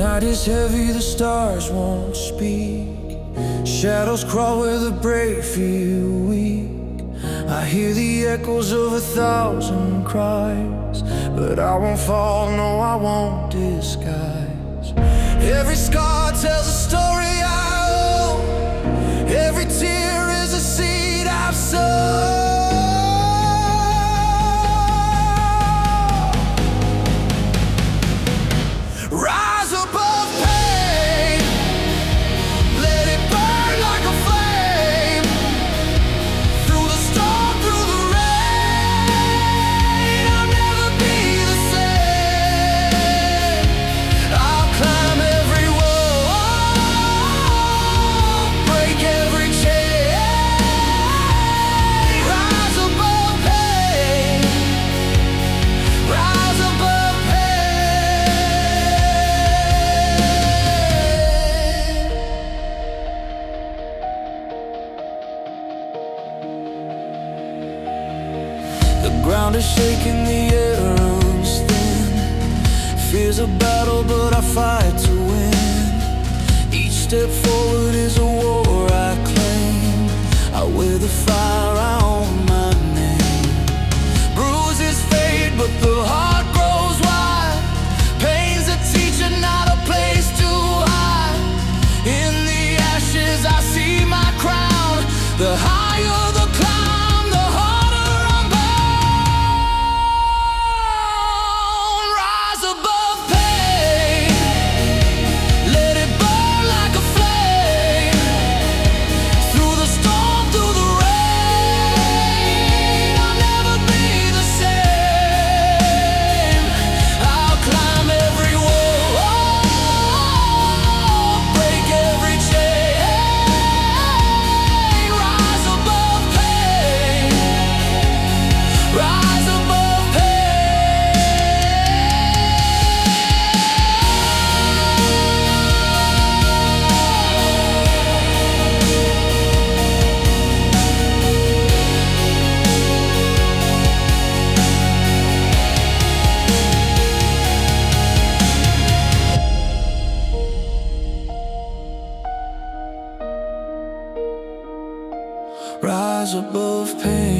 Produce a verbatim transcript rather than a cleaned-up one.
night is heavy, the stars won't speak. Shadows crawl where the brave feel weak. I hear the echoes of a thousand cries, but I won't fall, no, I won't disguise. Every scar tells a story I owe. Every tear is a seed I've sown. Rise above pain, let it burn like a flame. Through the storm, through the rain, I'll never be the same. I'll climb every wall, break every chain. Rise above pain, rise above pain. The ground is shaking, the air runs thin. Fear's a battle, but I fight to win. Each step forward is a war I claim. I wear the fire, I own my name. Bruises fade, but the heart grows wide. Pain's a teacher, not a place to hide. In the ashes I see my crown. The higher the climb, the harder I'm bound. Rise above pain, let it burn like a flame. Through the storm, through the rain, I'll never be the same. I'll climb every wall, break every chain. Rise above pain, rise above pain. Rise above pain.